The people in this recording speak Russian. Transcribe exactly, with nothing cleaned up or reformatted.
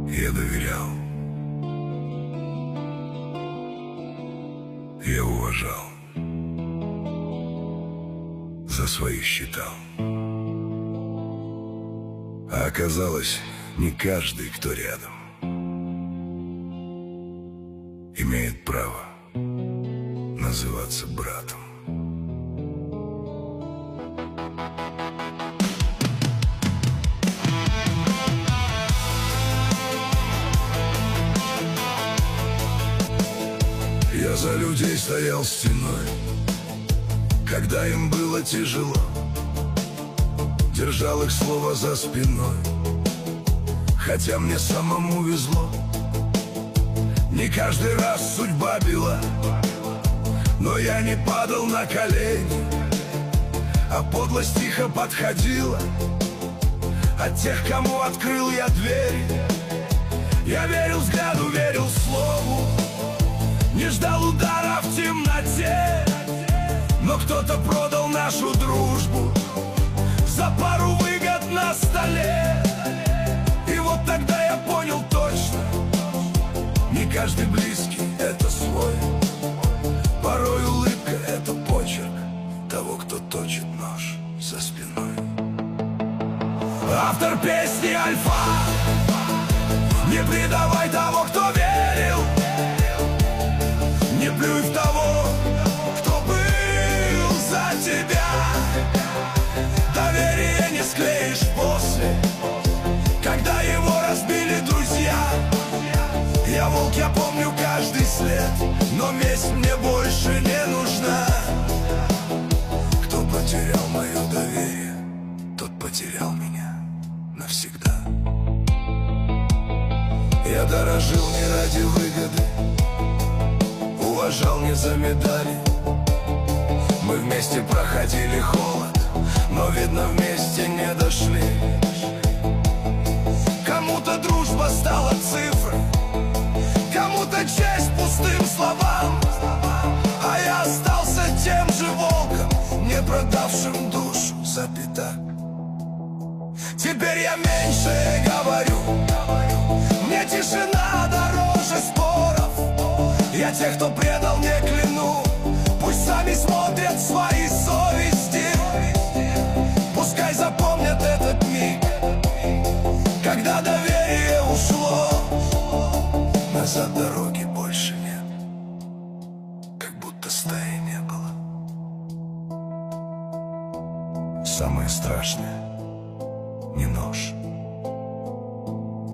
Я доверял, я уважал, за своих считал. А оказалось, не каждый, кто рядом, имеет право называться братом. Я за людей стоял стеной, когда им было тяжело, держал их слово за спиной, хотя мне самому везло. Не каждый раз судьба била, но я не падал на колени, а подлость тихо подходила от тех, кому открыл я двери. Я верил взгляду, верил слову, не ждал удара в темноте, но кто-то продал нашу дружбу за пару выгод на столе. И вот тогда я понял точно, не каждый близкий — это свой. Порой улыбка — это почерк того, кто точит нож за спиной. Автор песни Альфа: не предавай того, кто верил, не плюй в того, кто был за тебя. Доверие не склеишь после, когда его разбили друзья. Я волк, я помню каждый след, но месть мне больше не нужна. Кто потерял мое доверие, тот потерял меня навсегда. Я дорожил не ради выгоды, уважал не за медали. Мы вместе проходили холод, но, видно, вместе не дошли. Кому-то дружба стала цифрой, кому-то честь пустым словам, а я остался тем же волком, не продавшим душу за пятак. Теперь я меньше говорю, мне тишина дороже споров. Я тех, кто предал, не кляну, пусть сами смотрят свои совести. Пускай запомнят этот миг, когда доверие ушло. Назад дороги больше нет, как будто стаи не было. Самое страшное